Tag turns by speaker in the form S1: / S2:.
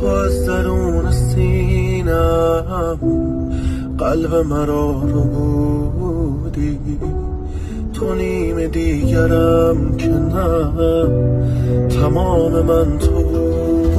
S1: تو از درون سینم قلب مرا رو بودی، تو نیم دیگرم که نه، تمام من تو بود.